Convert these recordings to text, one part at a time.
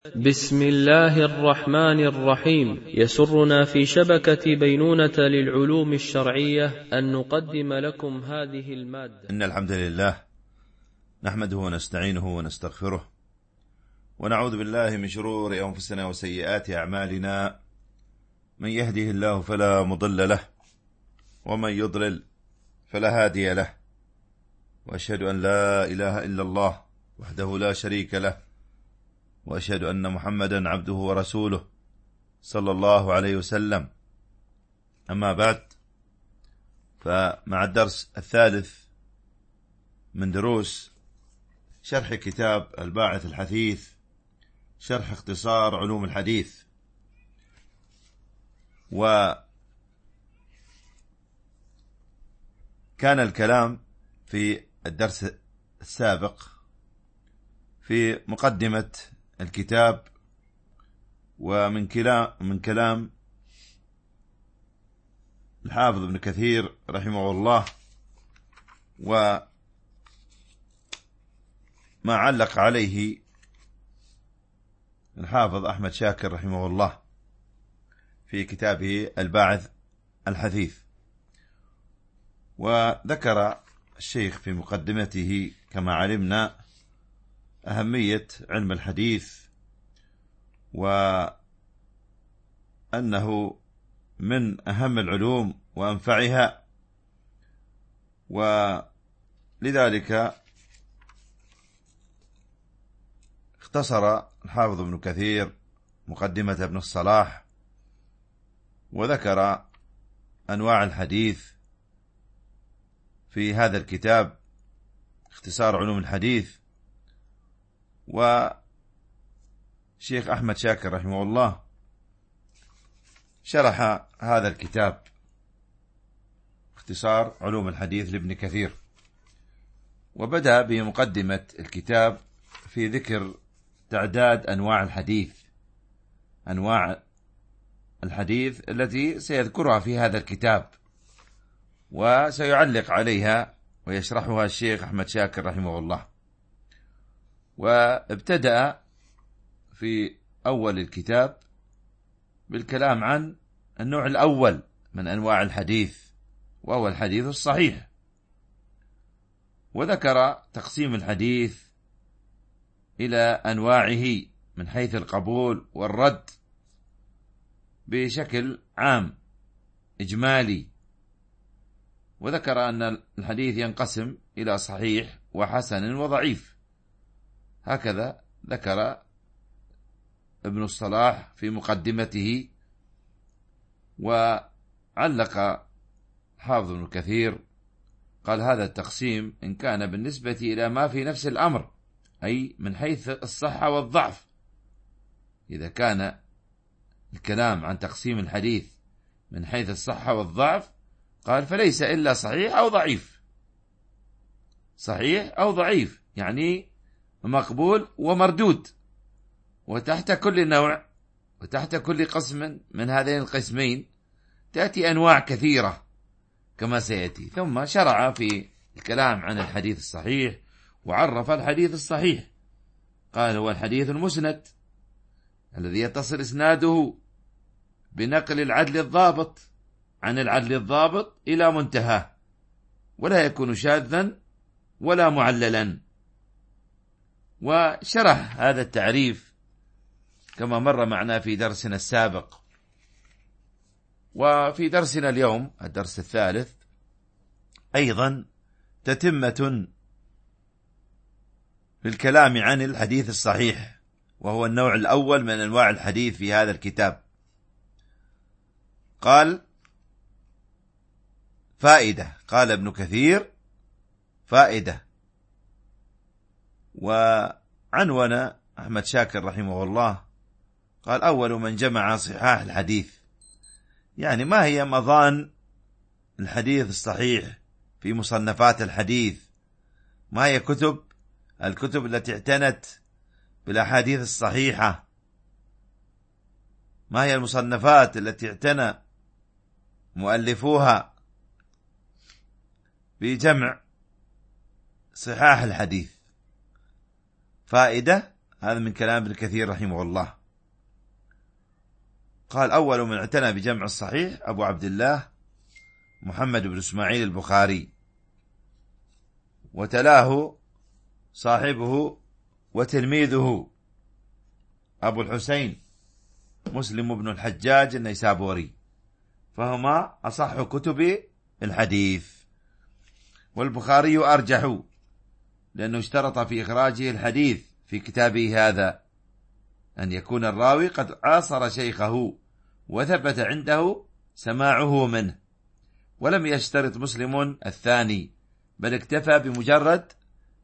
بسم الله الرحمن الرحيم. يسرنا في شبكة بينونة للعلوم الشرعية أن نقدم لكم هذه المادة. إن الحمد لله نحمده ونستعينه ونستغفره ونعوذ بالله من شرور أنفسنا وسيئات أعمالنا. من يهده الله فلا مضل له ومن يضلل فلا هادي له، وأشهد أن لا إله إلا الله وحده لا شريك له، وأشهد أن محمدا عبده ورسوله صلى الله عليه وسلم. أما بعد، فمع الدرس الثالث من دروس شرح كتاب الباعث الحثيث، شرح اختصار علوم الحديث. وكان الكلام في الدرس السابق في مقدمة الكتاب ومن كلام الحافظ ابن كثير رحمه الله، وما علق عليه الحافظ أحمد شاكر رحمه الله في كتابه الباعث الحثيث. وذكر الشيخ في مقدمته كما علمنا أهمية علم الحديث، وأنه من أهم العلوم وأنفعها، ولذلك اختصر الحافظ ابن كثير مقدمة ابن الصلاح وذكر أنواع الحديث في هذا الكتاب اختصار علوم الحديث. وشيخ أحمد شاكر رحمه الله شرح هذا الكتاب اختصار علوم الحديث لابن كثير، وبدأ بمقدمة الكتاب في ذكر تعداد أنواع الحديث التي سيذكرها في هذا الكتاب، وسيعلق عليها ويشرحها الشيخ أحمد شاكر رحمه الله. وابتدأ في أول الكتاب بالكلام عن النوع الأول من أنواع الحديث، وهو الحديث الصحيح، وذكر تقسيم الحديث إلى أنواعه من حيث القبول والرد بشكل عام إجمالي، وذكر أن الحديث ينقسم إلى صحيح وحسن وضعيف. هكذا ذكر ابن الصلاح في مقدمته، وعلق حافظ ابن كثير قال: هذا التقسيم إن كان بالنسبة إلى ما في نفس الأمر، أي من حيث الصحة والضعف. إذا كان الكلام عن تقسيم الحديث من حيث الصحة والضعف، قال فليس إلا صحيح أو ضعيف. صحيح أو ضعيف يعني مقبول ومردود، وتحت كل نوع وتحت كل قسم من هذين القسمين تأتي أنواع كثيرة كما سيأتي. ثم شرع في الكلام عن الحديث الصحيح، وعرف الحديث الصحيح قال: هو الحديث المسند الذي يتصل إسناده بنقل العدل الضابط عن العدل الضابط إلى منتهى، ولا يكون شاذا ولا معللا. وشرح هذا التعريف كما مر معنا في درسنا السابق. وفي درسنا اليوم الدرس الثالث أيضا تتمة للكلام عن الحديث الصحيح، وهو النوع الأول من أنواع الحديث في هذا الكتاب. قال: فائدة. قال ابن كثير: فائدة. وعنون أحمد شاكر رحمه الله قال: أول من جمع صحاح الحديث، يعني ما هي مظان الحديث الصحيح في مصنفات الحديث، ما هي الكتب التي اعتنت بالأحاديث الصحيحة، ما هي المصنفات التي اعتنى مؤلفوها بجمع صحاح الحديث. فائدة هذا من كلام ابن كثير رحمه الله. قال: أول من اعتنى بجمع الصحيح أبو عبد الله محمد بن إسماعيل البخاري، وتلاه صاحبه وتلميذه أبو الحسين مسلم بن الحجاج النيسابوري، فهما أصح كتب الحديث. والبخاري أرجح لأنه اشترط في إخراجه الحديث في كتابه هذا أن يكون الراوي قد عاصر شيخه وثبت عنده سماعه منه، ولم يشترط مسلم الثاني، بل اكتفى بمجرد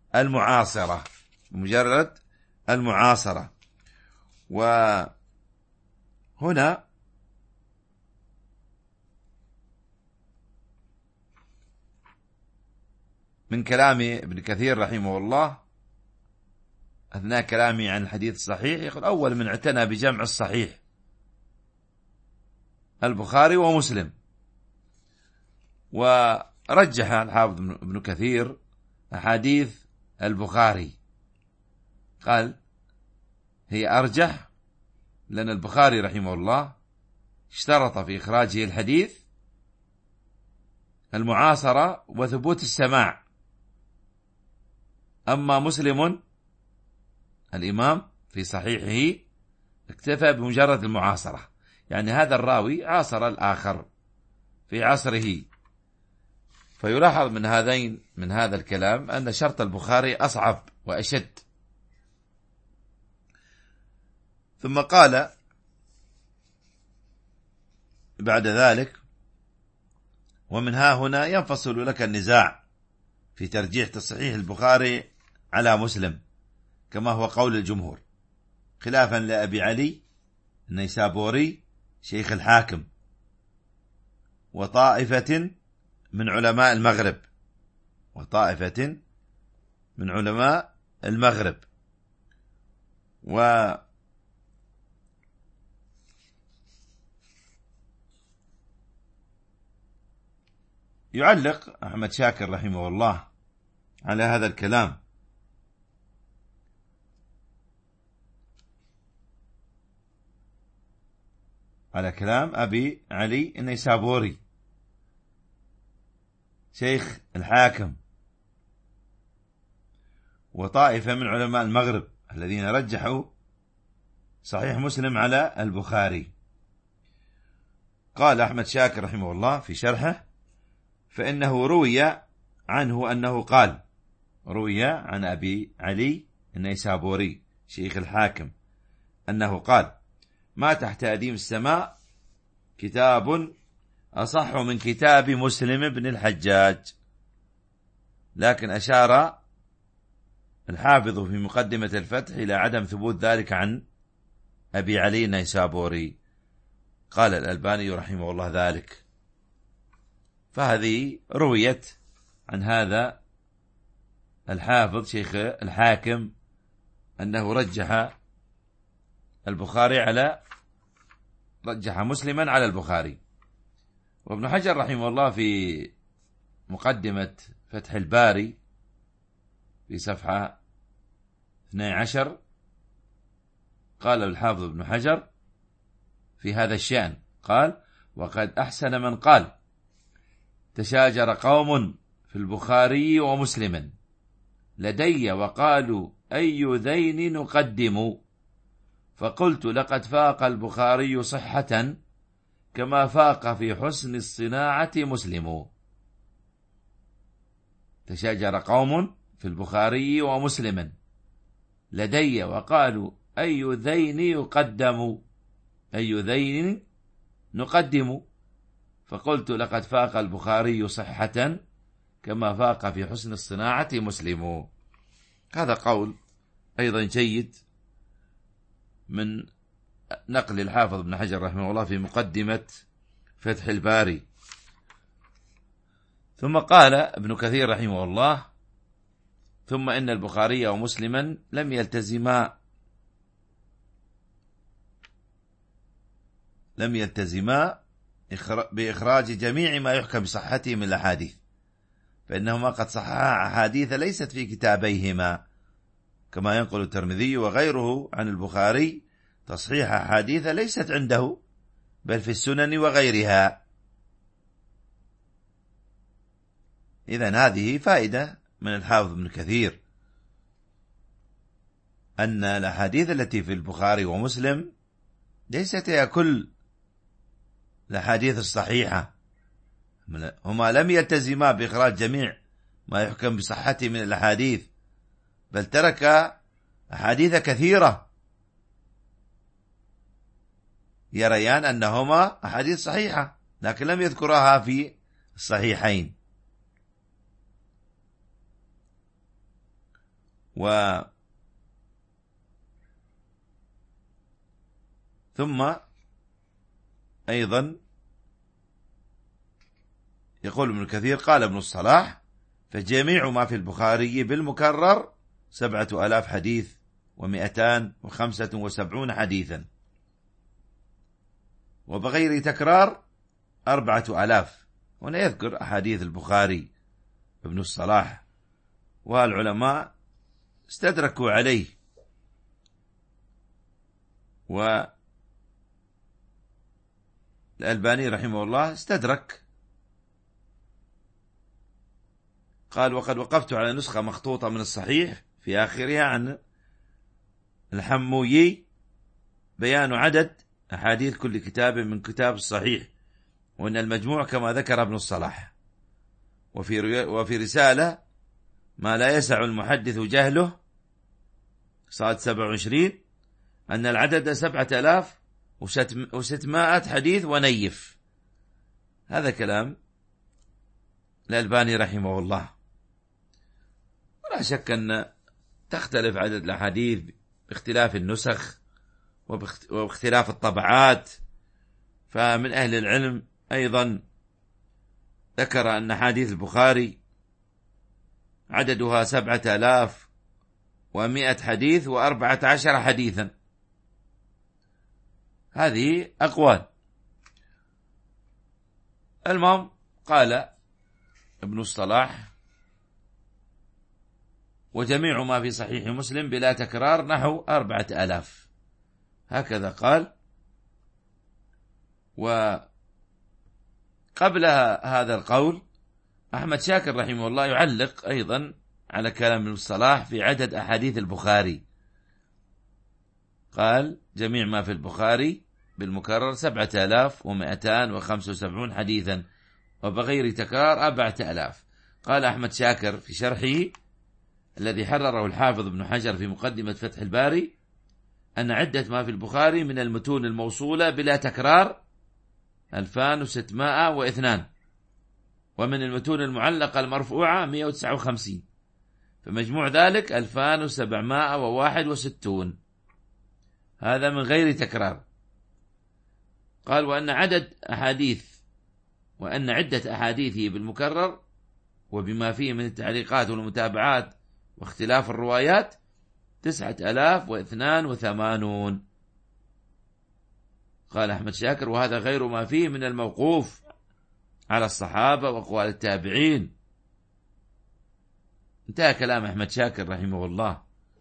المعاصرة. وهنا من كلام ابن كثير رحمه الله أثناء كلامي عن الحديث الصحيح يقول: أول من اعتنى بجمع الصحيح البخاري ومسلم. ورجح الحافظ ابن كثير أحاديث البخاري، قال هي أرجح لأن البخاري رحمه الله اشترط في إخراجه الحديث المعاصرة وثبوت السماع. أما مسلم الإمام في صحيحه اكتفى بمجرد المعاصرة، يعني هذا الراوي عاصر الآخر في عصره. فيلاحظ من هذا الكلام أن شرط البخاري أصعب وأشد. ثم قال بعد ذلك: ومن ها هنا ينفصل لك النزاع في ترجيح تصحيح البخاري على مسلم، كما هو قول الجمهور، خلافا لأبي علي النيسابوري شيخ الحاكم وطائفة من علماء المغرب. يعلق أحمد شاكر رحمه الله على هذا الكلام، على كلام أبي علي النيسابوري شيخ الحاكم وطائفة من علماء المغرب الذين رجحوا صحيح مسلم على البخاري. قال أحمد شاكر رحمه الله في شرحه: فإنه روي عنه أنه قال، روي عن أبي علي النيسابوري شيخ الحاكم أنه قال: ما تحت أديم السماء كتاب أصح من كتاب مسلم بن الحجاج. لكن أشار الحافظ في مقدمة الفتح إلى عدم ثبوت ذلك عن أبي علي النيسابوري. قال الألباني رحمه الله ذلك. فهذه رويت عن هذا الحافظ شيخ الحاكم أنه رجح مسلما على البخاري. وابن حجر رحمه الله في مقدمة فتح الباري في صفحة 12 قال الحافظ ابن حجر في هذا الشأن، قال: وقد أحسن من قال: تشاجر قوم في البخاري ومسلم لدي وقالوا أي ذين نقدم، فقلت لقد فاق البخاري صحة كما فاق في حسن الصناعة مسلم. تشاجر قوم في البخاري ومسلم لدي وقالوا أي ذين نقدم، فقلت لقد فاق البخاري صحة كما فاق في حسن الصناعة مسلم. هذا قول أيضا جيد من نقل الحافظ ابن حجر رحمه الله في مقدمة فتح الباري. ثم قال ابن كثير رحمه الله: ثم إن البخاري ومسلما لم يلتزما بإخراج جميع ما يحكم بصحته من الأحاديث، فإنهما قد صححا أحاديث ليست في كتابيهما، كما ينقل الترمذي وغيره عن البخاري تصحيح أحاديث ليست عنده بل في السنن وغيرها. إذن هذه فائدة من الحافظ ابن كثير، أن الأحاديث التي في البخاري ومسلم ليست هي كل الأحاديث الصحيحة، هما لم يلتزما بإخراج جميع ما يحكم بصحته من الأحاديث، بل ترك أحاديث كثيرة يريان أنهما أحاديث صحيحة لكن لم يذكرها في الصحيحين. ثم أيضا يقول ابن كثير قال ابن الصلاح فجميع ما في البخاري بالمكرر 7000 حديث و275 حديثا، وبغير تكرار 4000. هنا يذكر أحاديث البخاري ابن الصلاح، والعلماء استدركوا عليه، والألباني رحمه الله استدرك، قال وقد وقفت على نسخة مخطوطة من الصحيح في آخرها عن الحمويي بيان عدد أحاديث كل كتاب من كتاب الصحيح، وأن المجموع كما ذكر ابن الصلاح. وفي رسالة ما لا يسع المحدث جهله صاد 27 أن العدد 7600 حديث ونيف. هذا كلام الألباني رحمه الله. ولا شك أن تختلف عدد الأحاديث باختلاف النسخ وباختلاف الطبعات، فمن أهل العلم أيضا ذكر أن حديث البخاري عددها 7100 حديث و14 حديثا. هذه أقوال. المهم قال ابن الصلاح وجميع ما في صحيح مسلم بلا تكرار نحو 4000، هكذا قال. وقبل هذا القول أحمد شاكر رحمه الله يعلق أيضا على كلام ابن الصلاح في عدد أحاديث البخاري، قال جميع ما في البخاري بالمكرر 7275 حديثا وبغير تكرار 4000. قال أحمد شاكر في شرحه الذي حرره الحافظ ابن حجر في مقدمة فتح الباري أن عدة ما في البخاري من المتون الموصولة بلا تكرار 2602، ومن المتون المعلقة المرفوعة 159، فمجموع ذلك 2761. هذا من غير تكرار. قال وأن عدة أحاديثه بالمكرر وبما فيه من التعليقات والمتابعات واختلاف الروايات 9082. قال أحمد شاكر وهذا غير ما فيه من الموقوف على الصحابة وأقوال التابعين. انتهى كلام أحمد شاكر رحمه الله.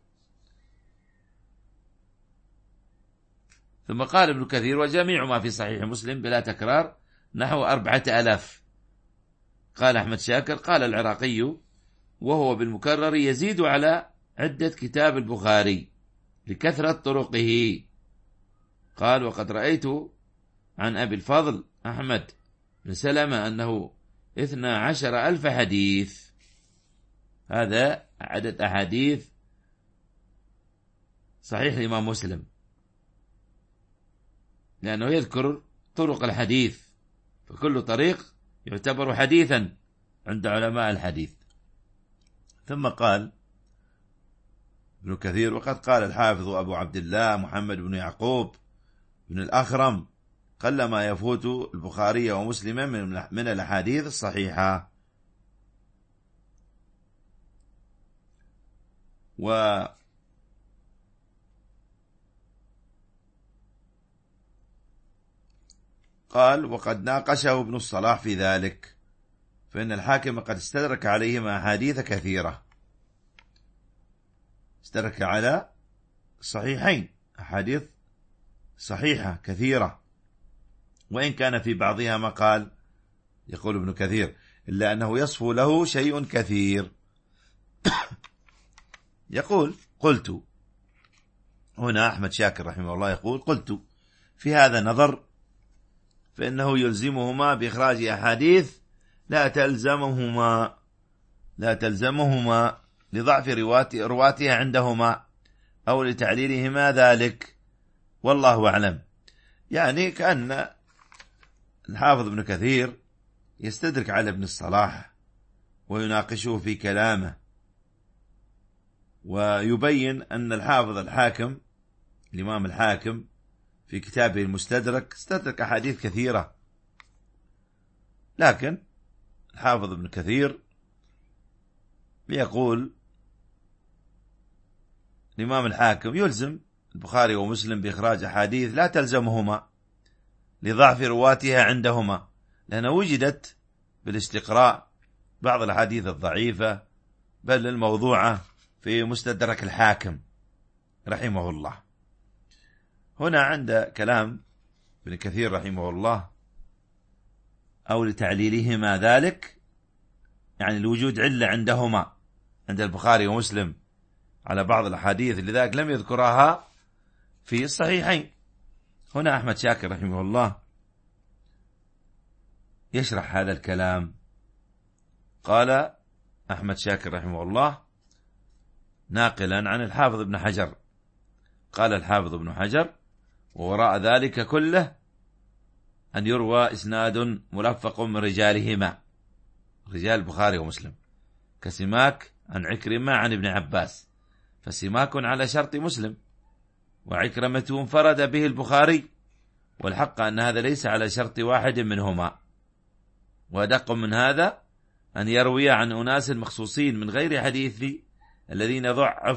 ثم قال ابن كثير وجميع ما في صحيح مسلم بلا تكرار نحو 4000. قال أحمد شاكر قال العراقي وهو بالمكرر يزيد على عدة كتاب البخاري لكثرة طرقه. قال وقد رأيت عن أبي الفضل أحمد بن سلمة أنه 12,000 حديث. هذا عدد أحاديث صحيح الإمام مسلم، لأنه يذكر طرق الحديث، فكل طريق يعتبر حديثا عند علماء الحديث. ثم قال ابن كثير وقد قال الحافظ أبو عبد الله محمد بن يعقوب بن الأخرم قلما يفوت البخاري ومسلم من الأحاديث الصحيحة. قال وقد ناقشه ابن الصلاح في ذلك، فإن الحاكم قد استدرك عليهما أحاديث كثيرة استدرك على الصحيحين، أحاديث صحيحة كثيرة، وإن كان في بعضها مقال يقول ابن كثير إلا أنه يصفو له شيء كثير. يقول قلت هنا أحمد شاكر رحمه الله يقول قلت في هذا نظر، فإنه يلزمهما بإخراج أحاديث لا تلزمهما لضعف رواتها عندهما أو لتعليلهما ذلك، والله أعلم. يعني كأن الحافظ ابن كثير يستدرك على ابن الصلاح ويناقشه في كلامه، ويبين أن الحافظ الحاكم الإمام الحاكم في كتابه المستدرك استدرك أحاديث كثيرة، لكن الحافظ ابن كثير يقول الإمام الحاكم يلزم البخاري ومسلم بإخراج أحاديث لا تلزمهما لضعف رواتها عندهما، لأنه وجدت بالاستقراء بعض الأحاديث الضعيفة بل الموضوعة في مستدرك الحاكم رحمه الله. هنا عند كلام ابن كثير رحمه الله أو لتعليلهما ذلك، يعني لوجود علة عندهما عند البخاري ومسلم على بعض الأحاديث، لذلك لم يذكرها في الصحيحين. هنا أحمد شاكر رحمه الله يشرح هذا الكلام. قال أحمد شاكر رحمه الله ناقلا عن الحافظ ابن حجر، قال الحافظ ابن حجر ووراء ذلك كله أن يروى إسناد ملفق من رجالهما، رجال البخاري ومسلم، كسماك عن عكرمة عن ابن عباس، فسماك على شرط مسلم، وعكرمة انفرد به البخاري، والحق أن هذا ليس على شرط واحد منهما. وأدق من هذا أن يروي عن أناس مخصوصين من غير حديث الذين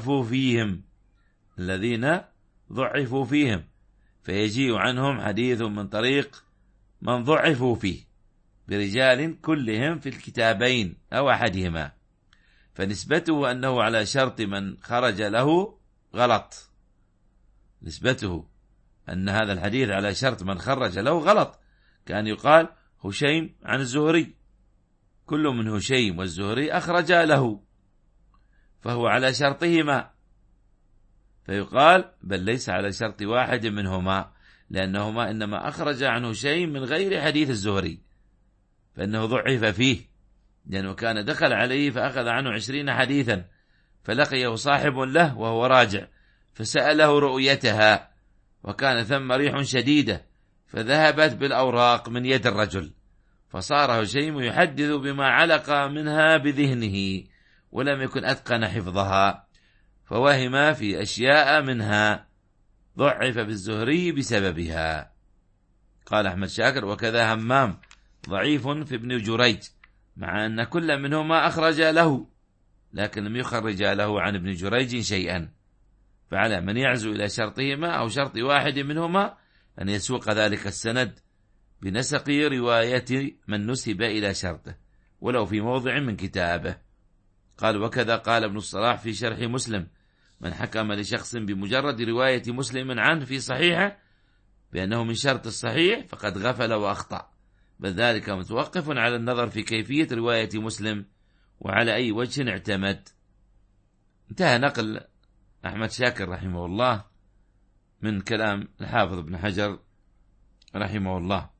ضعفوا فيهم فيجيء عنهم حديث من طريق من ضعفوا فيه برجال كلهم في الكتابين أو أحدهما، فنسبته أنه على شرط من خرج له غلط، نسبته أن هذا الحديث على شرط من خرج له غلط، كان يقال هشيم عن الزهري، كل من هشيم والزهري أخرج له فهو على شرطهما، فيقال بل ليس على شرط واحد منهما، لأنهما إنما أخرج عن هشيم من غير حديث الزهري، فإنه ضعف فيه، لأنه كان دخل عليه فأخذ عنه 20 حديثا، فلقيه صاحب له وهو راجع فسأله رؤيتها، وكان ثم ريح شديدة فذهبت بالأوراق من يد الرجل، فصار هشيم يحدث بما علق منها بذهنه ولم يكن أتقن حفظها، فوهم في أشياء منها، ضعف بالزهري بسببها. قال أحمد شاكر وكذا همام ضعيف في ابن جريج، مع أن كل منهما أخرج له لكن لم يخرج له عن ابن جريج شيئا، فعلى من يعزو إلى شرطهما أو شرط واحد منهما أن يسوق ذلك السند بنسق رواية من نسب إلى شرطه ولو في موضع من كتابه. قال وكذا قال ابن الصلاح في شرح مسلم من حكم لشخص بمجرد رواية مسلم عنه في صحيحه بأنه من شرط الصحيح فقد غفل وأخطأ، بل ذلك متوقف على النظر في كيفية رواية مسلم وعلى أي وجه اعتمد. انتهى نقل أحمد شاكر رحمه الله من كلام الحافظ ابن حجر رحمه الله.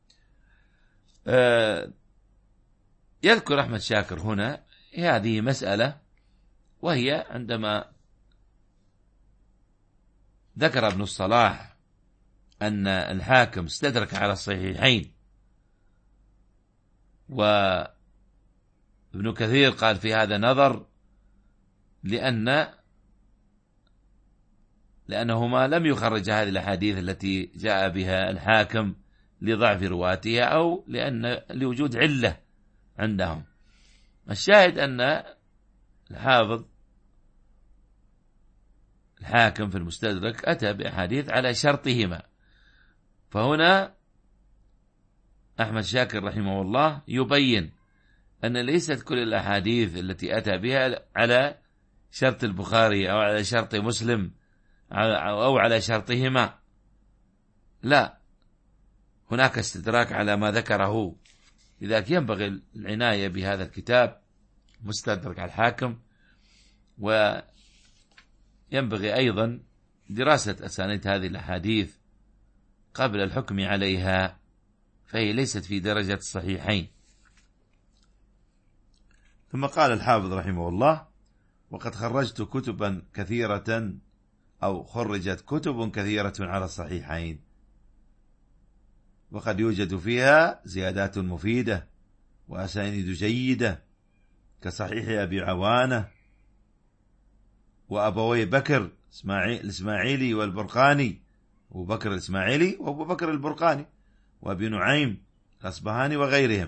يذكر أحمد شاكر هنا هذه مسألة، وهي عندما ذكر ابن الصلاح أن الحاكم استدرك على الصحيحين، وابن كثير قال في هذا نظر لأنهما لم يخرج هذه الأحاديث التي جاء بها الحاكم لضعف رواتها أو لوجود علة عندهم. الشاهد أن الحافظ الحاكم في المستدرك أتى بأحاديث على شرطهما، فهنا أحمد شاكر رحمه الله يبين أن ليست كل الأحاديث التي أتى بها على شرط البخاري أو على شرط مسلم أو على شرطهما، لا، هناك استدراك على ما ذكره. لذلك ينبغي العناية بهذا الكتاب مستدرك على الحاكم، وينبغي أيضا دراسة أسانيد هذه الأحاديث قبل الحكم عليها، فهي ليست في درجة الصحيحين. ثم قال الحافظ رحمه الله: وقد خرجت كتبا كثيرة أو خرجت كتب كثيرة على الصحيحين، وقد يوجد فيها زيادات مفيدة وأسانيد جيدة كصحيح أبي عوانة وأبوي بكر الإسماعيلي والبرقاني، أبو بكر الإسماعيلي وأبو بكر البرقاني وأبي نعيم الأصبهاني وغيرهم.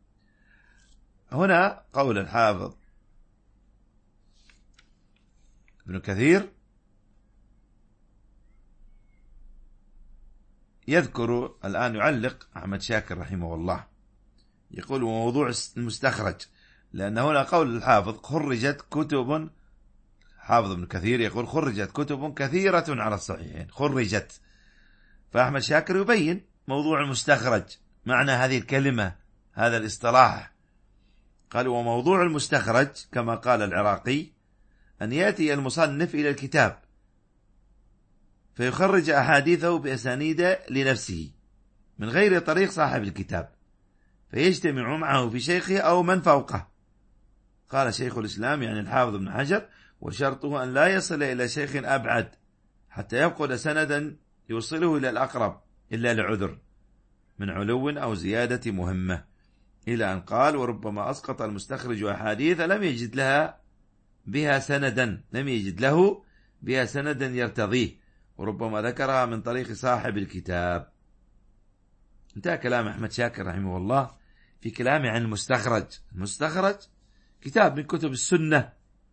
هنا قول الحافظ ابن كثير يذكر الآن، يعلق أحمد شاكر رحمه الله، يقول موضوع المستخرج، لأن هنا قول الحافظ خرجت كتب، حافظ ابن كثير يقول خرجت كتب كثيرة على الصحيحين، خرجت، فأحمد شاكر يبين موضوع المستخرج، معنى هذه الكلمة، هذا الاصطلاح. قال: وموضوع المستخرج كما قال العراقي أن يأتي المصنف إلى الكتاب فيخرج أحاديثه بأسانيد لنفسه من غير طريق صاحب الكتاب، فيجتمع معه في شيخه أو من فوقه. قال شيخ الإسلام يعني الحافظ ابن حجر: وشرطه أن لا يصل إلى شيخ أبعد حتى يفقد سندا يوصله إلى الأقرب إلا لعذر من علو أو زيادة مهمة، إلى أن قال: وربما أسقط المستخرج أحاديث لم يجد له بها سندا يرتضيه، وربما ذكرها من طريق صاحب الكتاب. انتهى كلام أحمد شاكر رحمه الله في كلامه عن المستخرج. المستخرج كتاب من كتب السنة،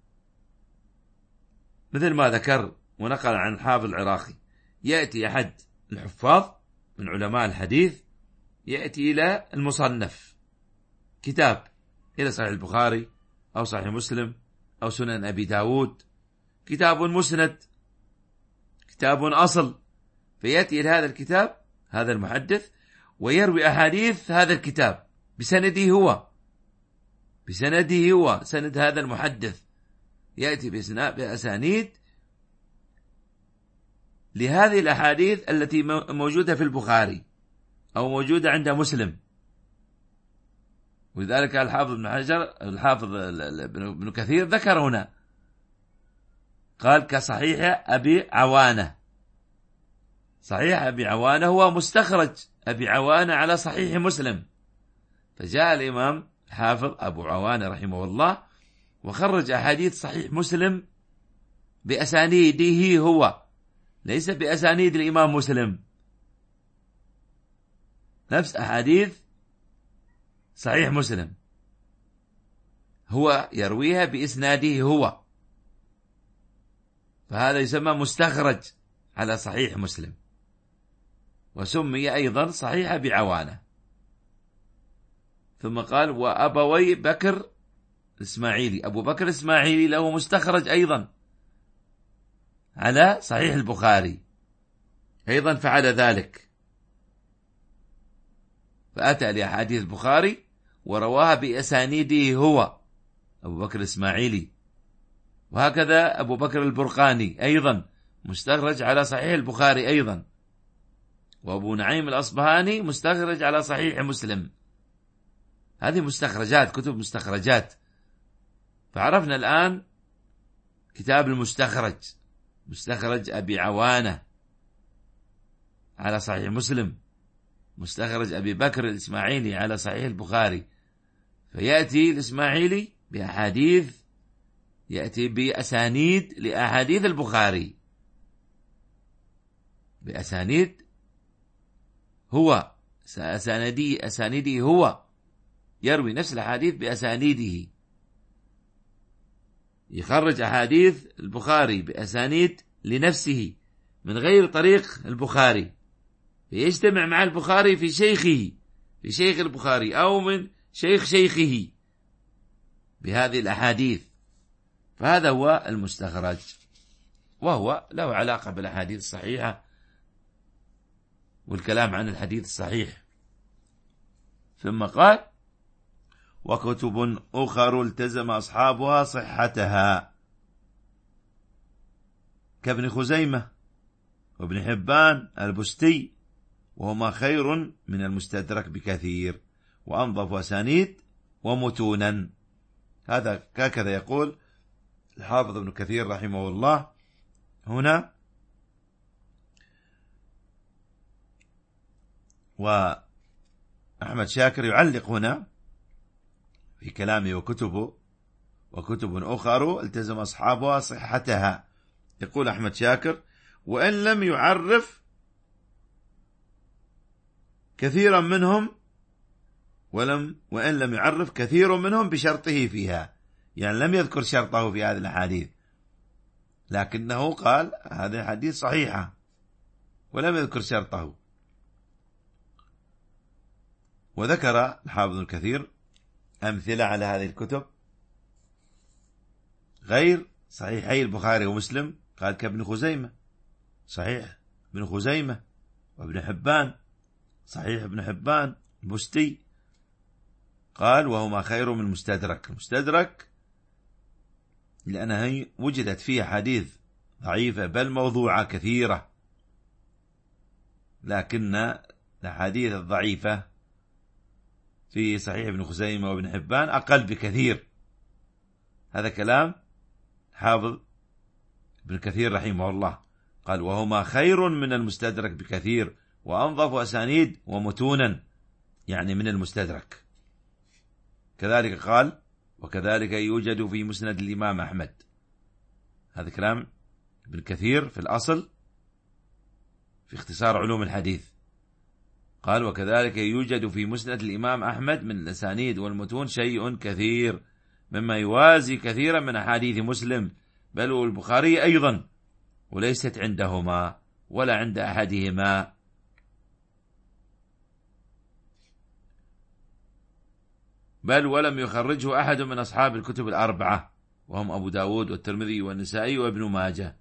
مثل ما ذكر ونقل عن الحافظ العراقي، يأتي أحد الحفاظ من علماء الحديث يأتي إلى المصنف كتاب، إلى صحيح البخاري أو صحيح مسلم أو سنن أبي داود، كتاب مسند، كتاب أصل، فيأتي إلى هذا الكتاب هذا المحدث ويروي أحاديث هذا الكتاب بسنده هو سند هذا المحدث، يأتي بأسانيد لهذه الأحاديث التي موجودة في البخاري أو موجودة عند مسلم. ولذلك الحافظ ابن كثير ذكر هنا، قال: كصحيح أبي عوانة. صحيح أبي عوانة هو مستخرج أبي عوانة على صحيح مسلم، فجاء الإمام حافظ أبو عوانة رحمه الله وخرج أحاديث صحيح مسلم بأسانيده هو، ليس بأسانيد الإمام مسلم، نفس أحاديث صحيح مسلم هو يرويها بإسناده هو، فهذا يسمى مستخرج على صحيح مسلم، وسمي أيضا صحيح أبي عوانة. ثم قال: وأبوي بكر الإسماعيلي، أبو بكر الإسماعيلي له مستخرج أيضا على صحيح البخاري، أيضا فعل ذلك، فأتى لأحاديث البخاري ورواها بأسانيده هو أبو بكر الإسماعيلي. وهكذا أبو بكر البرقاني أيضا مستخرج على صحيح البخاري أيضا، وأبو نعيم الأصبهاني مستخرج على صحيح مسلم. هذه مستخرجات، كتب مستخرجات. فعرفنا الآن كتاب المستخرج، مستخرج أبي عوانة على صحيح مسلم، مستخرج أبي بكر الإسماعيلي على صحيح البخاري، فيأتي الإسماعيلي بأحاديث، يأتي بأسانيد لأحاديث البخاري، بأسانيد هو، أسانيده هو، يروي نفس الأحاديث بأسانيده، يخرج أحاديث البخاري بأسانيد لنفسه من غير طريق البخاري، فيجتمع مع البخاري في شيخه، في شيخ البخاري أو من شيخه بهذه الأحاديث، فهذا هو المستخرج، وهو له علاقة بالأحاديث الصحيحة والكلام عن الحديث الصحيح. ثم قال: وكتب أخر التزم أصحابها صحتها كابن خزيمة وابن حبان البستي، وهما خير من المستدرك بكثير وأنظف أسانيد ومتونا. هكذا يقول الحافظ ابن كثير رحمه الله هنا. وأحمد شاكر يعلق هنا في كلامه: وكتب أخر التزم أصحابها صحتها. يقول أحمد شاكر: وإن لم يعرف كثيرا منهم وإن لم يعرف كثير منهم بشرطه فيها، يعني لم يذكر شرطه في هذه الأحاديث، لكنه قال هذه الحديث صحيحة ولم يذكر شرطه. وذكر الحافظ الكثير أمثلة على هذه الكتب غير صحيحي البخاري ومسلم، قال كابن خزيمة، صحيح ابن خزيمة، وابن حبان، صحيح ابن حبان، البستي، قال وهما خير من المستدرك. المستدرك لأنها وجدت فيه حديث ضعيفة بل موضوعة كثيرة، لكن الحديث الضعيفة في صحيح ابن خزيمة وابن حبان أقل بكثير. هذا كلام حافظ ابن كثير رحمه الله، قال وهما خير من المستدرك بكثير وأنظف أسانيد ومتونا، يعني من المستدرك. كذلك قال: وكذلك يوجد في مسند الإمام أحمد. هذا كلام ابن كثير في الأصل في اختصار علوم الحديث، قال: وكذلك يوجد في مسند الإمام أحمد من الأسانيد والمتون شيء كثير مما يوازي كثيرا من أحاديث مسلم بل والبخاري أيضا، وليست عندهما ولا عند أحدهما. بل ولم يخرجه أحد من أصحاب الكتب الأربعة، وهم أبو داود والترمذي والنسائي وابن ماجه.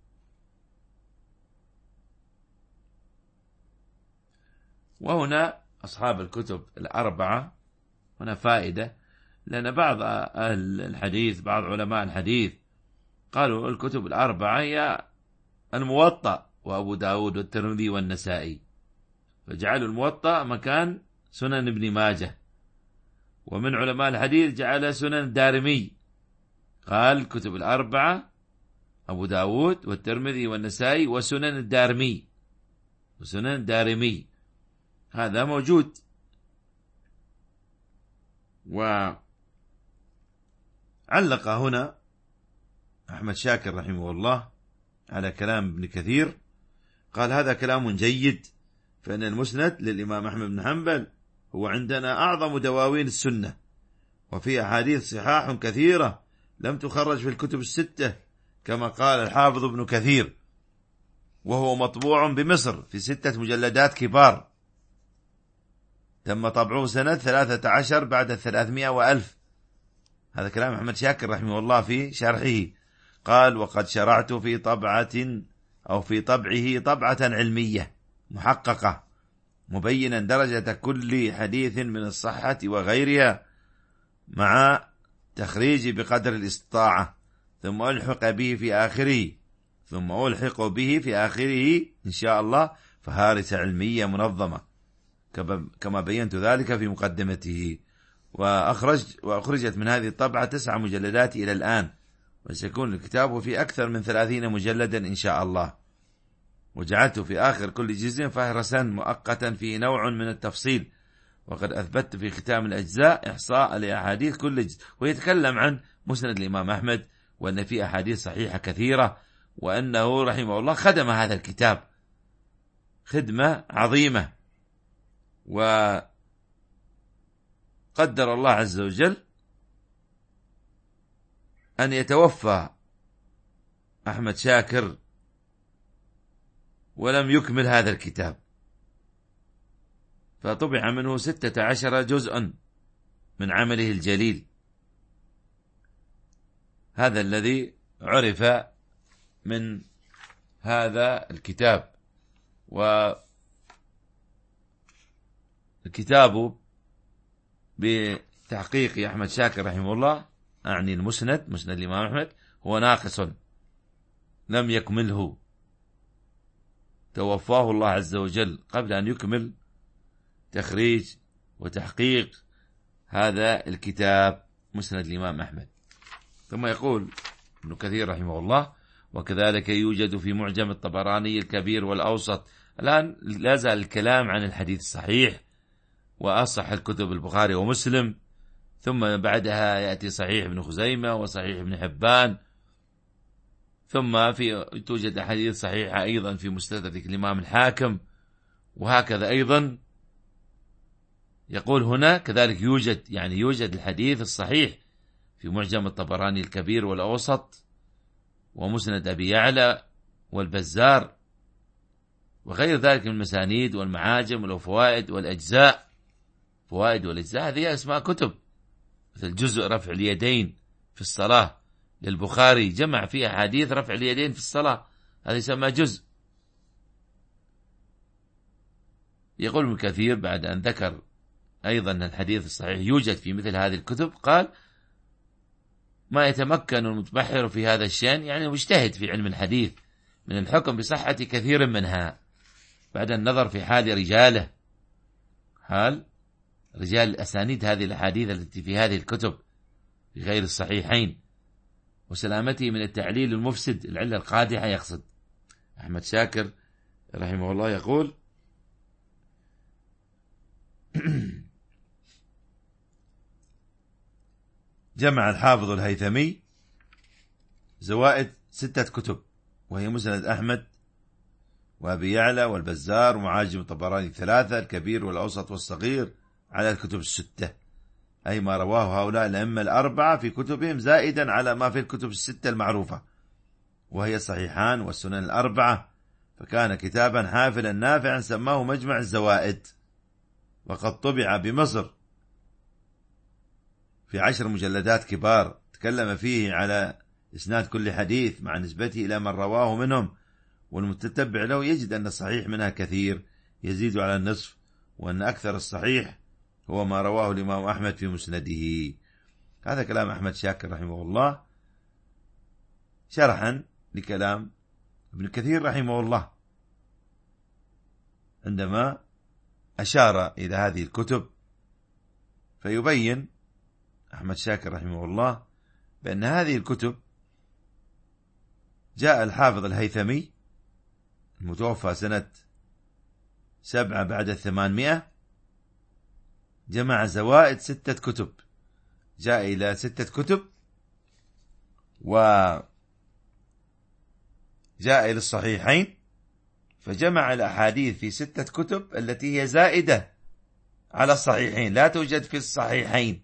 وهنا أصحاب الكتب الأربعة، هنا فائدة، لأن بعض أهل الحديث، بعض علماء الحديث قالوا الكتب الأربعة هي الموطأ وأبو داود والترمذي والنسائي، فجعلوا الموطأ مكان سنن ابن ماجه. ومن علماء الحديث جعل سنن الدارمي، قال الكتب الأربعة أبو داود والترمذي والنسائي وسنن الدارمي، وسنن الدارمي هذا موجود. وعلق هنا أحمد شاكر رحمه الله على كلام ابن كثير، قال هذا كلام جيد، فإن المسند للإمام أحمد بن حنبل هو عندنا أعظم دواوين السنة، وفي أحاديث صحاح كثيرة لم تخرج في الكتب الستة كما قال الحافظ ابن كثير، وهو مطبوع بمصر في 6 مجلدات كبار، تم طبعه سنة 13 بعد 300 وألف. هذا كلام أحمد شاكر رحمه الله في شرحه، قال وقد شرعت في طبعة أو في طبعه طبعة علمية محققة مبينا درجة كل حديث من الصحة وغيرها مع تخريج بقدر الاستطاعة، ثم ألحق به في آخره إن شاء الله فهارسة علمية منظمة كما بينت ذلك في مقدمته. وأخرجت من هذه الطبعة 9 مجلدات إلى الآن، وسيكون الكتاب في أكثر من 30 مجلدا إن شاء الله. وجعلت في آخر كل جزء فهرسا مؤقتا فيه نوع من التفصيل، وقد أثبت في ختام الأجزاء إحصاء لأحاديث كل جزء، ويتكلم عن مسند الإمام أحمد، وأن فيه أحاديث صحيحة كثيرة، وأنه رحمه الله خدم هذا الكتاب خدمة عظيمة. وقدر الله عز وجل أن يتوفى أحمد شاكر ولم يكمل هذا الكتاب، فطبع منه 16 جزءا من عمله الجليل. هذا الذي عرف من هذا الكتاب. والكتاب بتحقيق أحمد شاكر رحمه الله، أعني المسند، مسند الإمام أحمد، هو ناقص لم يكمله، توفاه الله عز وجل قبل أن يكمل تخريج وتحقيق هذا الكتاب مسند الإمام أحمد. ثم يقول ابن كثير رحمه الله: وكذلك يوجد في معجم الطبراني الكبير والأوسط. الآن لا زال الكلام عن الحديث الصحيح وأصح الكتب البخاري ومسلم، ثم بعدها يأتي صحيح ابن خزيمة وصحيح ابن حبان، ثم توجد أحاديث صحيحة أيضا في مستدرك الإمام الحاكم، وهكذا أيضا. يقول هنا كذلك يوجد الحديث الصحيح في معجم الطبراني الكبير والأوسط ومسند أبي يعلى والبزار وغير ذلك من المسانيد والمعاجم والفوائد والأجزاء. فوائد والأجزاء هذه أسماء كتب، مثل جزء رفع اليدين في الصلاة للبخاري، جمع فيها حديث رفع اليدين في الصلاة، هذا يسمى جزء. يقول ابن كثير بعد أن ذكر أيضا الحديث الصحيح يوجد في مثل هذه الكتب، قال: ما يتمكن المتبحر في هذا الشأن، يعني مجتهد في علم الحديث، من الحكم بصحة كثير منها بعد النظر في حال رجاله، حال رجال الأسانيد هذه الأحاديث التي في هذه الكتب في غير الصحيحين، وسلامته من التعليل المفسد، العلة القادحة. يقصد أحمد شاكر رحمه الله يقول: جمع الحافظ الهيثمي زوائد 6 كتب، وهي مسند أحمد وأبي يعلى والبزار ومعاجم الطبراني 3، الكبير والأوسط والصغير، على الكتب 6، أي ما رواه هؤلاء الأئمة 4 في كتبهم، زائدا على ما في الكتب 6 المعروفة، وهي الصحيحان والسنن 4، فكان كتابا حافلا نافعا سماه مجمع الزوائد. وقد طبع بمصر في 10 مجلدات كبار، تكلم فيه على إسناد كل حديث مع نسبته إلى من رواه منهم، والمتتبع له يجد أن الصحيح منها كثير يزيد على النصف، وأن أكثر الصحيح هو ما رواه الإمام أحمد في مسنده. هذا كلام أحمد شاكر رحمه الله شرحا لكلام ابن كثير رحمه الله، عندما أشار إلى هذه الكتب، فيبين أحمد شاكر رحمه الله بأن هذه الكتب جاء الحافظ الهيثمي المتوفى سنة 7 بعد 800 جمع زوائد 6 كتب، جاء إلى 6 كتب، وجاء إلى الصحيحين، فجمع الأحاديث في 6 كتب التي هي زائدة على الصحيحين، لا توجد في الصحيحين،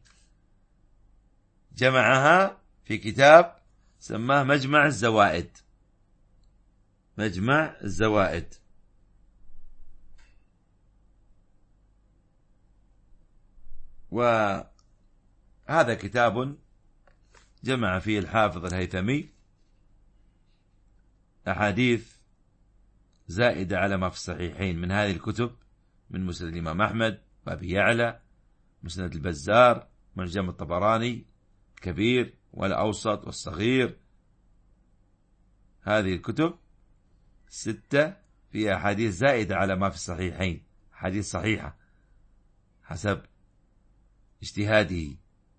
جمعها في كتاب سماه مجمع الزوائد. مجمع الزوائد. وهذا كتاب جمع فيه الحافظ الهيثمي أحاديث زائدة على ما في الصحيحين من هذه الكتب، من مسند الإمام أحمد وأبي يعلى، مسند البزار، معجم الطبراني الكبير والأوسط والصغير. هذه الكتب 6 فيها أحاديث زائدة على ما في الصحيحين، حديث صحيحة حسب اجتهاده.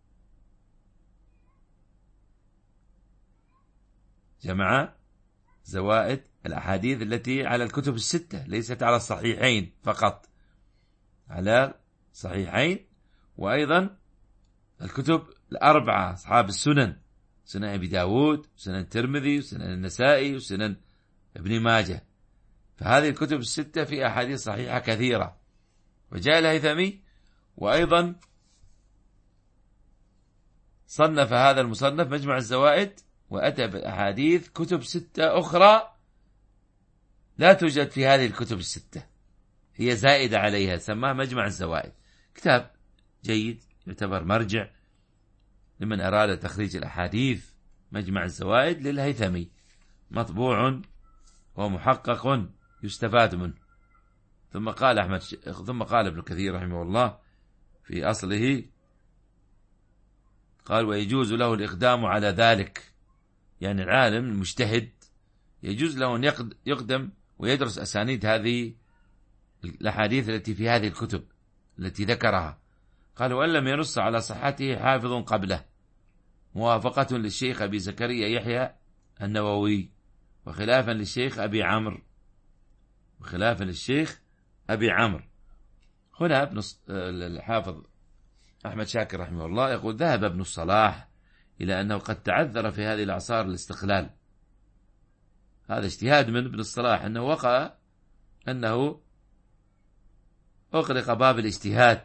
جمع زوائد الأحاديث التي على الكتب 6، ليست على الصحيحين فقط، على صحيحين، وأيضا الكتب 4 أصحاب السنن، سنن أبي داود وسنن الترمذي وسنن النسائي وسنن ابن ماجه. فهذه الكتب 6 في أحاديث صحيحة كثيرة. وجاء الهيثمي وأيضا صنف هذا المصنف مجمع الزوائد، وأتى بالأحاديث كتب 6 أخرى لا توجد في هذه الكتب 6، هي زائدة عليها، سماه مجمع الزوائد. كتاب جيد، يعتبر مرجع لمن أراد تخريج الأحاديث مجمع الزوائد للهيثمي، مطبوع ومحقق يستفاد منه. ثم قال ابن كثير رحمه الله في أصله، قال: ويجوز له الإقدام على ذلك، يعني العالم المجتهد يجوز له أن يقدم ويدرس أسانيد هذه الأحاديث التي في هذه الكتب التي ذكرها. قال: وأن لم ينص على صحته حافظ قبله، موافقة للشيخ أبي زكريا يحيى النووي، وخلافا للشيخ أبي عمرو. هنا الحافظ أحمد شاكر رحمه الله يقول: ذهب ابن الصلاح إلى أنه قد تعذر في هذه الأعصار الاستقلال. هذا اجتهاد من ابن الصلاح، أنه وقع أنه أغلق باب الاجتهاد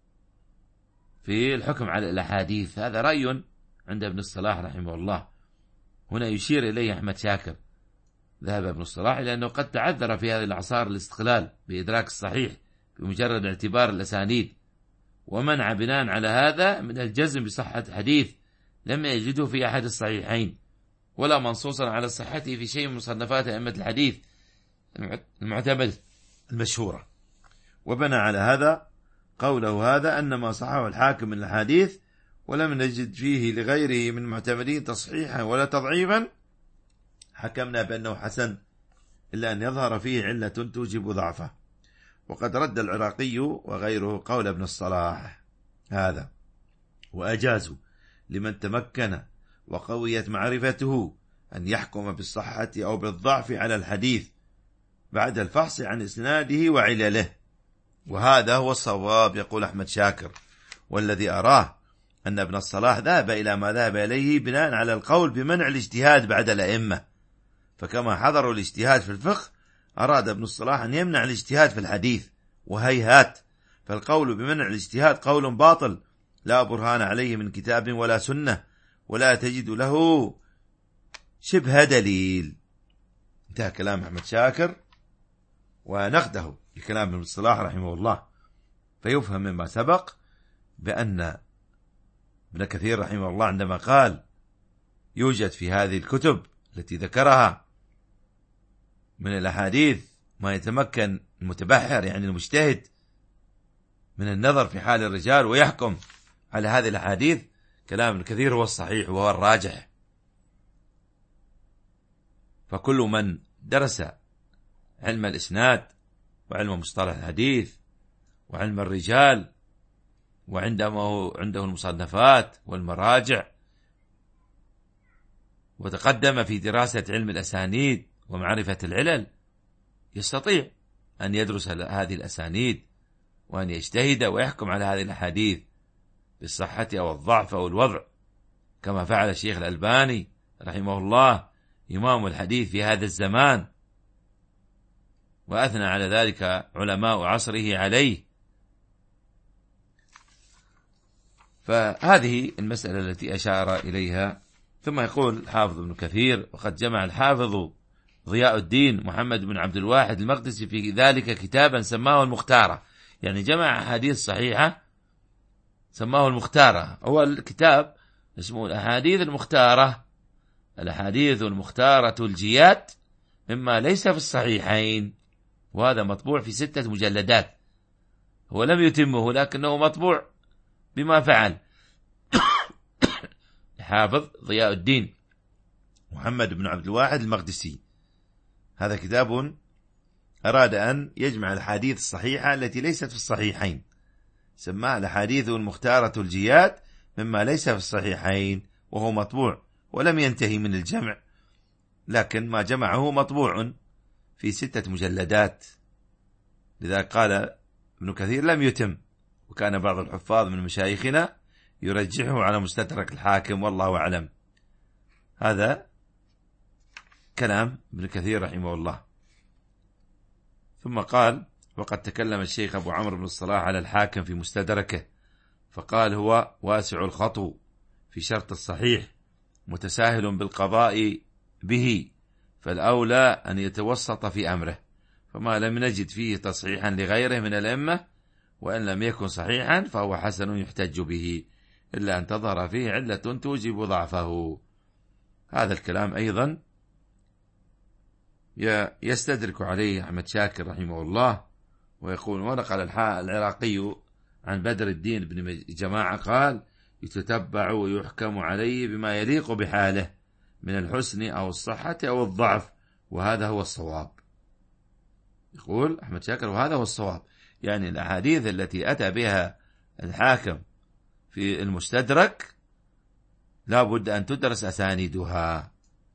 في الحكم على الأحاديث. هذا رأي عند ابن الصلاح رحمه الله. هنا يشير إليه أحمد شاكر: ذهب ابن الصلاح إلى أنه قد تعذر في هذه الأعصار الاستقلال بإدراك الصحيح بمجرد اعتبار الأسانيد، ومنع بناء على هذا من الجزم بصحة حديث لم يجده في أحد الصحيحين، ولا منصوصا على صحته في شيء من مصنفات أئمة الحديث المعتمد المشهورة. وبنى على هذا قوله هذا أن ما صححه الحاكم من الحديث ولم نجد فيه لغيره من معتمدين تصحيحا ولا تضعيفا، حكمنا بأنه حسن، إلا أن يظهر فيه علة توجب ضعفه. وقد رد العراقي وغيره قول ابن الصلاح هذا، وأجازوا لمن تمكن وقويت معرفته أن يحكم بالصحة أو بالضعف على الحديث بعد الفحص عن إسناده وعلله، وهذا هو الصواب. يقول أحمد شاكر: والذي أراه أن ابن الصلاح ذهب إلى ما ذهب إليه بناء على القول بمنع الاجتهاد بعد الأئمة، فكما حضروا الاجتهاد في الفقه أراد ابن الصلاح أن يمنع الاجتهاد في الحديث، وهيهات، فالقول بمنع الاجتهاد قول باطل لا برهان عليه من كتاب ولا سنة، ولا تجد له شبه دليل. انتهى كلام أحمد شاكر ونقده لكلام ابن الصلاح رحمه الله. فيفهم مما سبق بأن ابن كثير رحمه الله عندما قال يوجد في هذه الكتب التي ذكرها من الأحاديث ما يتمكن المتبحر يعني المجتهد من النظر في حال الرجال ويحكم على هذه الأحاديث، كلام ابن كثير هو الصحيح وهو الراجح. فكل من درس علم الإسناد وعلم مصطلح الحديث وعلم الرجال عنده المصنفات والمراجع وتقدم في دراسة علم الأسانيد ومعرفة العلل يستطيع أن يدرس هذه الأسانيد وأن يجتهد ويحكم على هذه الأحاديث بالصحة أو الضعف أو الوضع، كما فعل الشيخ الألباني رحمه الله إمام الحديث في هذا الزمان، وأثنى على ذلك علماء عصره عليه. فهذه المسألة التي أشار إليها. ثم يقول الحافظ ابن كثير: وقد جمع الحافظ ضياء الدين محمد بن عبد الواحد المقدسي في ذلك كتابا سماه المختارة، يعني جمع أحاديث صحيحة سماه المختارة. هو الكتاب اسمه الأحاديث المختارة، الأحاديث المختارة الجيات مما ليس في الصحيحين، وهذا مطبوع في 6 مجلدات. هو لم يتمه لكنه مطبوع بما فعل الحافظ ضياء الدين محمد بن عبد الواحد المقدسي. هذا كتاب أراد أن يجمع الحديث الصحيحة التي ليست في الصحيحين، سماها الأحاديث المختارة الجيات مما ليس في الصحيحين، وهو مطبوع ولم ينتهي من الجمع، لكن ما جمعه مطبوع في 6 مجلدات. لذلك قال ابن كثير لم يتم، وكان بعض الحفاظ من مشايخنا يرجحه على مستدرك الحاكم، والله أعلم. هذا كلام ابن كثير رحمه الله. ثم قال: وقد تكلم الشيخ أبو عمرو بن الصلاح على الحاكم في مستدركه فقال: هو واسع الخطو في شرط الصحيح متساهل بالقضاء به، فالأولى أن يتوسط في أمره، فما لم نجد فيه تصحيحا لغيره من الأئمة وإن لم يكن صحيحا فهو حسن يحتج به، إلا أن تظهر فيه علة توجب ضعفه. هذا الكلام أيضا يستدرك عليه أحمد شاكر رحمه الله، ويقول: ونقل العراقي عن بدر الدين بن جماعة قال: يتتبع ويحكم عليه بما يليق بحاله من الحسن أو الصحة أو الضعف، وهذا هو الصواب. يقول أحمد شاكر: وهذا هو الصواب، يعني الأحاديث التي أتى بها الحاكم في المستدرك لا بد أن تدرس أسانيدها،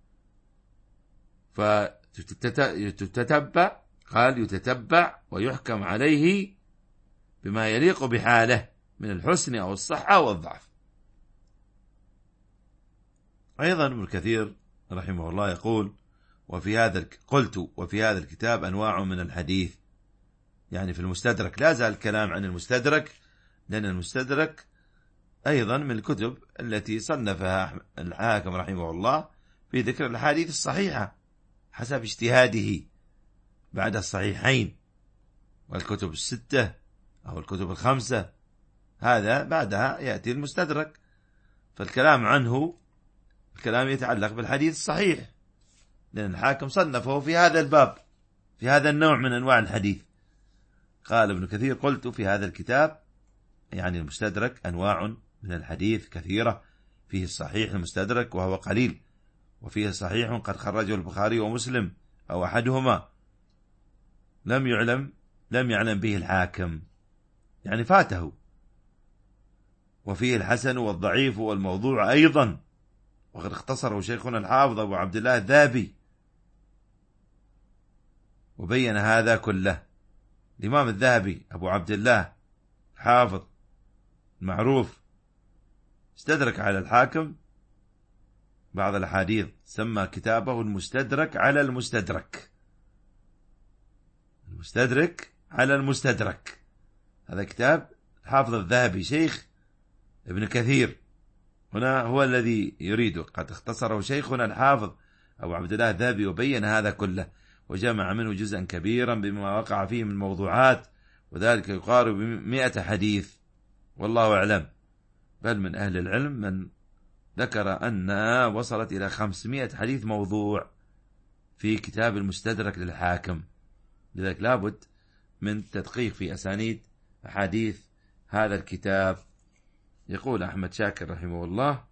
فتتتبع، قال: يتتبع ويحكم عليه بما يليق بحاله من الحسن أو الصحة أو الضعف. أيضا ابن كثير رحمه الله يقول: وفي هذا الكتاب أنواع من الحديث، يعني في المستدرك. لا زال الكلام عن المستدرك، لأن المستدرك أيضا من الكتب التي صنفها الحاكم رحمه الله في ذكر الحديث الصحيحة حسب اجتهاده بعد الصحيحين والكتب الستة أو الكتب الخمسة، هذا بعدها يأتي المستدرك. فالكلام عنه الكلام يتعلق بالحديث الصحيح، لأن الحاكم صنفه في هذا الباب، في هذا النوع من أنواع الحديث. قال ابن كثير: قلت في هذا الكتاب، يعني المستدرك، أنواع من الحديث كثيرة، فيه الصحيح المستدرك وهو قليل، وفيه صحيح قد خرجه البخاري ومسلم أو أحدهما لم يعلم به الحاكم، يعني فاته، وفيه الحسن والضعيف والموضوع أيضا، وقد اختصره شيخنا الحافظ أبو عبد الله الذهبي وبين هذا كله. الإمام الذهبي أبو عبد الله حافظ معروف استدرك على الحاكم بعض الأحاديث، سمى كتابه المستدرك على المستدرك. المستدرك على المستدرك، هذا كتاب الحافظ الذهبي شيخ ابن كثير، هنا هو الذي يريده. قد اختصره شيخنا الحافظ أبو عبد الله الذهبي وبين هذا كله، وجمع منه جزءا كبيرا بما وقع فيه من موضوعات، وذلك يقارب 100 حديث والله أعلم، بل من أهل العلم من ذكر أنها وصلت إلى 500 حديث موضوع في كتاب المستدرك للحاكم. لذلك لابد من تدقيق في أسانيد أحاديث هذا الكتاب. يقول أحمد شاكر رحمه الله: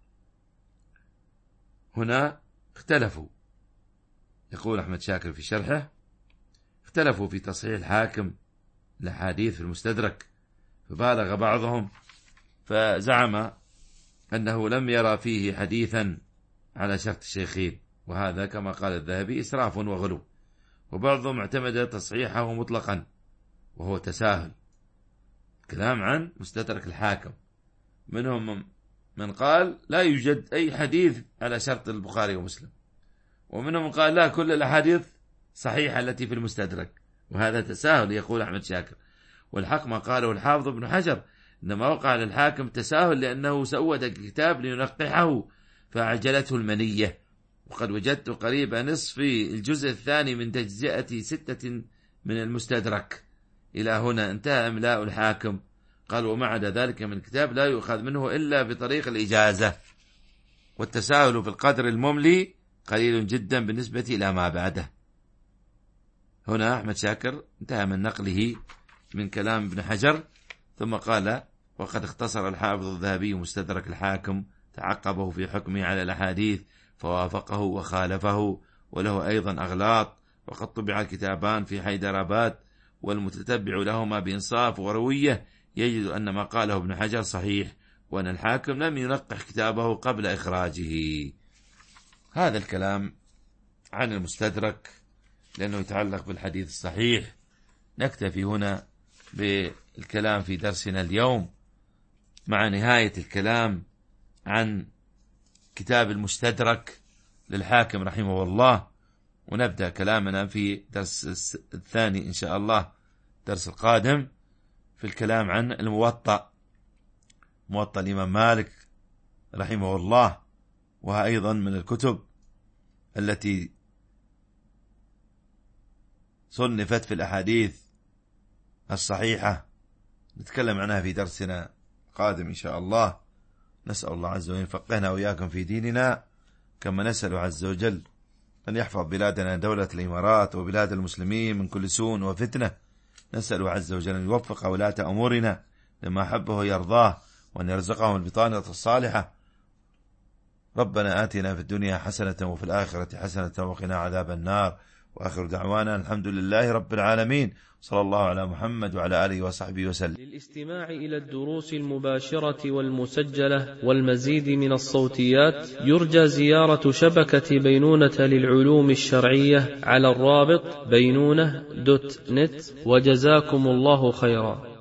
هنا اختلفوا، يقول أحمد شاكر في شرحه: اختلفوا في تصحيح الحاكم الأحاديث في المستدرك، فبالغ بعضهم فزعم أنه لم يرى فيه حديثا على شرط الشيخين، وهذا كما قال الذهبي إسراف وغلو، وبعضهم اعتمد تصحيحه مطلقا وهو تساهل. كلام عن مستدرك الحاكم، منهم من قال لا يوجد أي حديث على شرط البخاري ومسلم، ومنهم من قال لا، كل الأحاديث صحيحة التي في المستدرك، وهذا تساهل. يقول أحمد شاكر: والحق ما قاله الحافظ ابن حجر، إنما وقع للحاكم تساهل لأنه سود الكتاب لينقحه فعجلته المنية، وقد وجدت قريب نصف الجزء الثاني من تجزئة 6 من المستدرك. إلى هنا انتهى إملاء الحاكم. قال: وما عدا ذلك من الكتاب لا يؤخذ منه إلا بطريق الإجازة، والتساهل في القدر المملي قليل جدا بالنسبة إلى ما بعده. هنا أحمد شاكر انتهى من نقله من كلام ابن حجر، ثم قال: وقد اختصر الحافظ الذهبي مستدرك الحاكم، تعقبه في حكمه على الأحاديث فوافقه وخالفه، وله أيضا أغلاط، وقد طبع الكتابان في حيدراباد، والمتتبع لهما بإنصاف وروية يجد أن ما قاله ابن حجر صحيح، وأن الحاكم لم ينقح كتابه قبل إخراجه. هذا الكلام عن المستدرك لأنه يتعلق بالحديث الصحيح. نكتفي هنا بالكلام في درسنا اليوم مع نهاية الكلام عن كتاب المستدرك للحاكم رحمه الله، ونبدأ كلامنا في درس الثاني إن شاء الله، درس القادم، في الكلام عن الموطأ، موطأ الإمام مالك رحمه الله، وها أيضا من الكتب التي صنفت في الأحاديث الصحيحة، نتكلم عنها في درسنا القادم إن شاء الله. نسأل الله عز وجل يفقهنا وإياكم في ديننا، كما نسأل عز وجل أن يحفظ بلادنا دولة الإمارات وبلاد المسلمين من كل سوء وفتنة. نسأل عز وجل أن يوفق ولاة أمورنا لما أحبه ويرضاه، وأن يرزقهم البطانة الصالحة. ربنا آتنا في الدنيا حسنة وفي الآخرة حسنة وقنا عذاب النار. وآخر دعوانا الحمد لله رب العالمين، صلى الله على محمد وعلى آله وصحبه وسلم. للاستماع إلى الدروس المباشرة والمسجلة والمزيد من الصوتيات يرجى زيارة شبكة بينونة للعلوم الشرعية على الرابط بينونة.net. وجزاكم الله خيرا.